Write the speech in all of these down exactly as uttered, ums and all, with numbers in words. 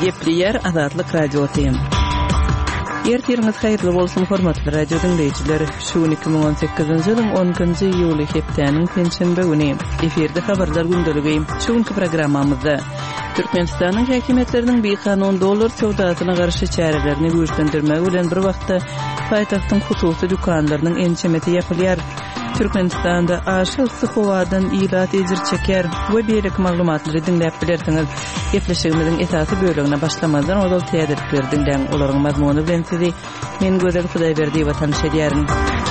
Gepli Azatlyk Radio Tüm. Ertiriniz hayırlı bolsun hormatly radio dinleyijiler. Şu iki bin on sekizinji ýylyň onunçy ýuly hepdeniň penşembe güni eferde habarlar gündəligi. Şuňky programmamyzda Türkmenistanyň häkimetleriniň bir kanun dolar sowdasyna garşy çärelerini güýçlendirmek bilen bir wagtda paýtagtyň hususy dükanlarynyň ençemeti ýapylýar. Türkmenistanda aşyl sıhhowadan ilat ejir çeker we berek maglumatlary dinläp bilersiňiz. Gepleşigimiziň esasy bölügine başlamadan odal täderlikleri dinläň. Olaryň mazmuny bilen sizi men Gözel Hudaýberdi watan şedýärin.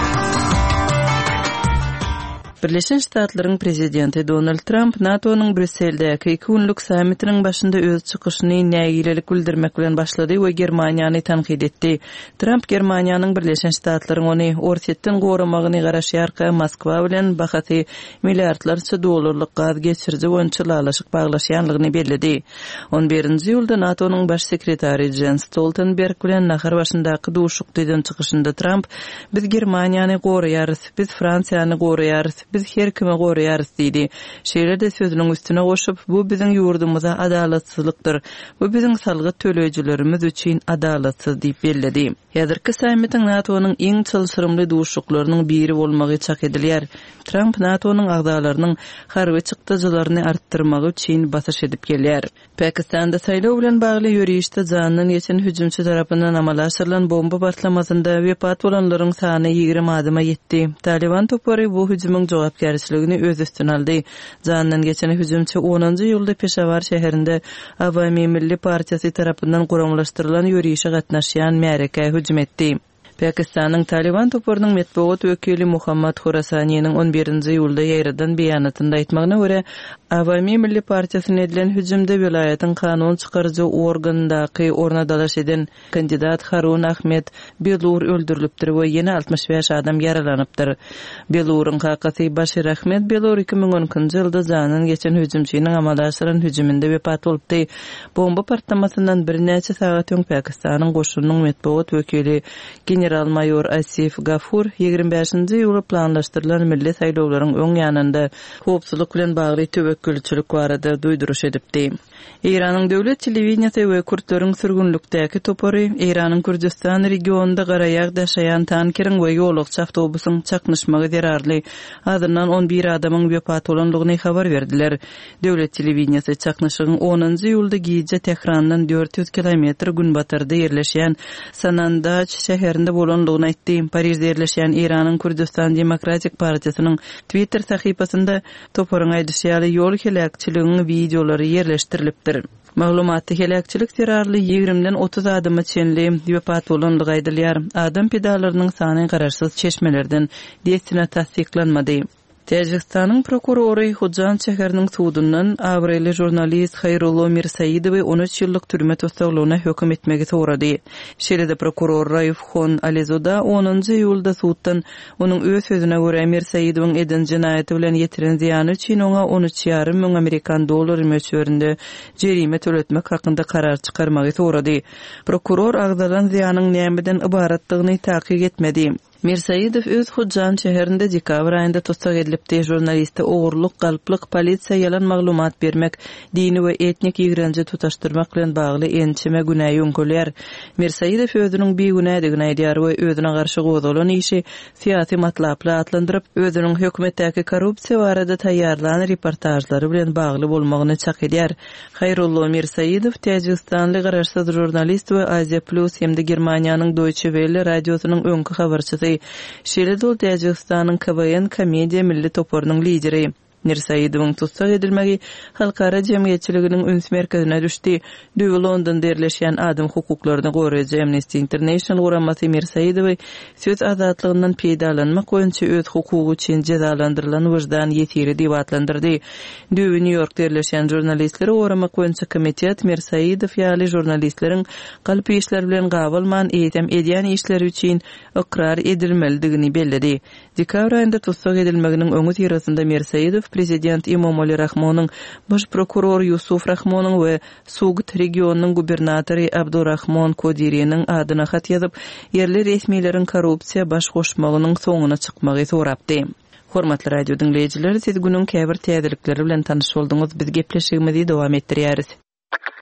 Birleşen Ştatlaryň prezidenti Donald Trump NATO'nun Brüsseldäki iki günlük sammitiniň başynda öz çykyşyny nägilelik bildirmek bilen başlady we Germaniýany tanqid etdi. Trump Germaniýanyň Birleşen Ştatlaryň ony orsetden goramagyny garaşýarka Moskwa bilen bahasy milliardlarça dollarlyk gaz geçirji wonçylalaşyk baglaşýanlygyny bellidi. on birinji ýylda NATO'nun baş sekretary Jens Stoltenberg bilen nahar başyndaky duşukdydan çykyşynda Trump biz Germaniýany goraýarys, biz Fransiýany goraýarys, biz her kime goraýarys diýdi. Şeýle de sözüniň üstüne goşup, bu biziň ýurdumyza adalatsyzlykdyr. Bu biziň salgy töleýijilerimiz üçin adatsyz diýip bellidi. Ýazyrky sammitiň NATO'nun iň çylşyrymly duşuklarynyň biri bolmagy çak edilýär. Trump NATO'nun agdalarynyň harby çykdyjylaryny artdyrmagy üçin basyş edip gelýär. Pakistanda saýlaw bilen bagly ýürüýüşde janyny ýeten hüjümçi tarapyndan amala aşyrylan bomba partlamasynda wepat bolanlaryň sany ýygrimi adyma ýetdi. Taliban topary bu hüjümüň jogapkärçiligini öz üstüne aldy. Janyny geçen hüjümçi onunçy ýylda Peşawar şäherinde Awamy Milli Partiýasy tarapyndan guramlaşdyrylan ýürüýüşe gatnaşýan märeke hüjüm etdi. Pakistanyň Taliban toparynyň medeniýet wekili Muhammad Khorasanyň on birinji ýylda ýaýradan beýanatynda aýtmagyna görä, Awamy Milli Partiýasyna edilen hüjümde welaýatyň kanun çykarjy organyndaky ornadalaş eden kandidat Harun Ahmed Belur öldürilipdir we ýene altmış beş adam yaralanypdyr. Beluryň hakysy Bashir Ahmed Belur iki bin onunçy ýylda janyny geçen hüjümçiniň amala aşyran hüjüminde wepat bolupdy. Bomba partlamasyndan bir näçe sagat öň Pakistanyň goşunynyň medeniýet wekili General Mayor Asif Gafur ýigirmi beşinji ýyly planlaşdyrylan milli saýlawlaryň öň ýanynda howpsuzlyk bilen bagly töwekkülçilik barada duýduruş edipdi. Iranyň döwlet telewizionysy we Kürtlaryň sürgünlükdäki topary Iranyň Kürdistan regionunda garaýak daşaýan tankeriň we ýolukçy awtobusyň çaknyşmagy derarly adyndan on bir adamyň wepat bolanlygyny habar berdiler. Döwlet telewizionysy çaknyşygyň onunçy ýylda gije Tehrandan dört yüz kilometr günbatyrda ýerleşýän Sanandaj şäherinde bolanlygyny aýtdy. Parisde ýerleşýän Iranyň Kürdistan Demokratik Partiýasynyň Twitter sahypasynda toparyň aýdysýaly ýol helakçylygynyň videolary ýerleşdirilipdir. Maglumatly helakçylyk terarly ýigrimden otuz adamy çenli wepat bolanlygy aýdylýar. Adam pedalarynyň sany garaşsyz çeşmelerden diýetine tasdiklanmady. Täjikistanyň prokurory Hudjan şäheriniň sudundan awrely jurnalist Hayrullo Mirsaýidowy on üç ýyllyk türme tutsaklagyna hökm etmegi sorady. Şeýle-de prokuror Raifxon Alizoda onunçy ýylda suddan onuň öz sözüne görä Mirsaýidowyň eden jinaýaty bilen ýetiren ziýany üçin oňa on üç ýarym müň Amerikan dollary möçberinde jerime töletmek hakynda karar çykarmagy sorady. Prokuror agdalan ziýanyň nämeden ibaratlygyny takyk etmedi. Mirsaýidow öz Hudjan şäherinde dekabr aýynda tutsak edilipdi. Jurnaliste ogurlyk, galplyk, polisiýa ýalan maglumat bermek, dini we etnik ýigrenji tutaşdyrmak bilen bagly ençeme günahy öňkölýär. Mirsaýidow özüniň bir günädigini aýdýar we özüne garşy gozalan işi syýasy matlaply atlandyryp, özüniň hökümetdäki korrupsiýa barada taýýarlanan reportajlary bilen bagly bolmagyny çak edýär. Hayrullo Mirsaýidow Täjikistanly garaşsyz jurnalist we Asia Plus hemde Germaniýanyň Deutsche Welle radiosynyň öňkü habarçysy. Şeýle-de ol Täjikistanyň K B N komediýa milli toparynyň lideri. Mirsaýidowyň tutsak edilmegi halkara jemgyýetçiliginiň üns merkezine düşdi. Düwi Londonda ýerleşýän adam hukuklaryny goraýjy Amnesty International guramasy Mirsaýidowy söz azatlygynyň peýdalanmak boýunça öz hukugy üçin jazalandyrylan wyjdan ýetiri diýip atlandyrdy. Düwi New Yorkda ýerleşýän jurnalistleri goramak boýunça komitet Mirsaýidow ýaly jurnalistleriň galpy işler bilen gabylman eýdem edýän işleri üçin ikrar edilmelidigini bellidi. Dekabr aýynda tutsak edilmeginiň öňü tirasynda Mirsaýidow prezident İmamoğlu Rahmonyň, baş prokuror Yusuf Rahmonyň we Sugut regionunyň gubernatory Abdurrahman Kodiriýanyň adyna hat ýazyp, yerli resmiýetleriň korrupsiýa baş goşmagynyň soňuna çykmagy sorapdy. Hormatly radio dinleyijiler, siz günüň käbir täzelikleri bilen tanyş bolduňyz. Biz gepleşigimizi dowam etdirýäris.